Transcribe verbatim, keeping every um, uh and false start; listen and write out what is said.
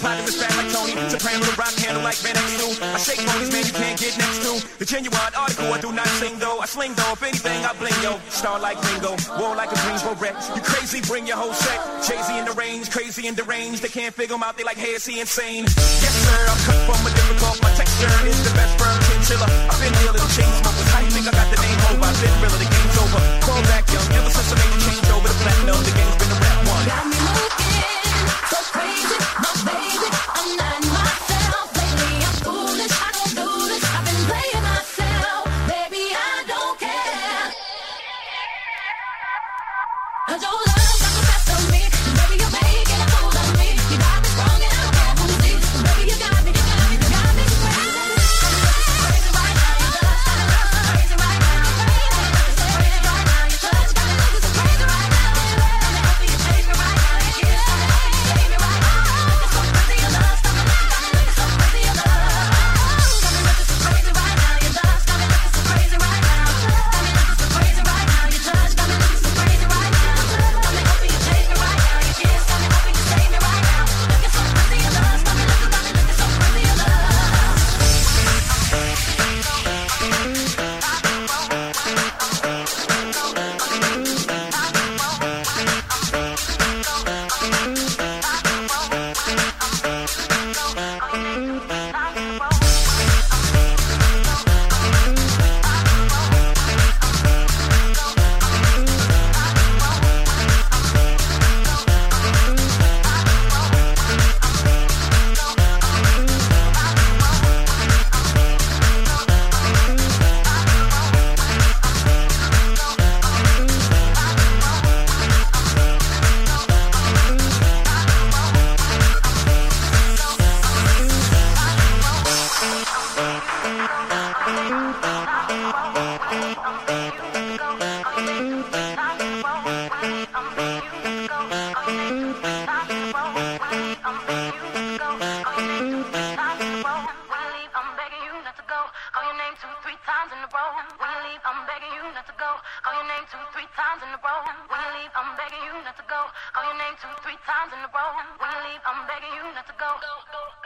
Platinum is fat like Tony, soprano to rock handle like Van Exel. I shake phonies, man, you can't get next to. The genuine article, I do not sing though. I sling though, if anything, I bling yo. Star like Ringo, war like a Greensboro wreck. You crazy, bring your whole set. Jay-Z in the range, crazy in the range. They can't figure him out, they like, hey, is he insane? Yes, sir, I'm cut from a difficult. My texture is the best firm chinchilla. I've been real in the chain smokers. How you think I got the name over? I've been real, the game's over. Call back young, ever since I made the change over the platinum, the game's been a rap one. Got me looking so crazy, my baby. I'm not myself lately. I'm foolish, I don't do this. I've been playing myself, baby. I don't care. 'Cause your love got the best of me, and baby, you're making a fool of me. You got me strong and I don't care who sees. Baby, you got me, you got me, you got me crazy. Crazy right now, you just got me looking crazy right now. Crazy right now, you just got me looking so crazy right now. Let me help you change me right now. You can't stop me, save me right now. Looking so crazy, your love, stop me now. Got me looking so crazy, your love. Got me looking so crazy right now. You just got me looking so crazy right now. Got me looking so crazy right now. You just got me looking so crazy right now. Let me help you change me right now. You can't stop me, helping you save me right now. Looking so crazy, your love. Got me looking, got me looking so crazy, your love. Call your name two, three times in a row. When you leave, I'm begging you not to go. Call your name two, three times in a row. When you leave, I'm begging you not to go. Call your name two, three times in a row. When you leave, I'm begging you not to go.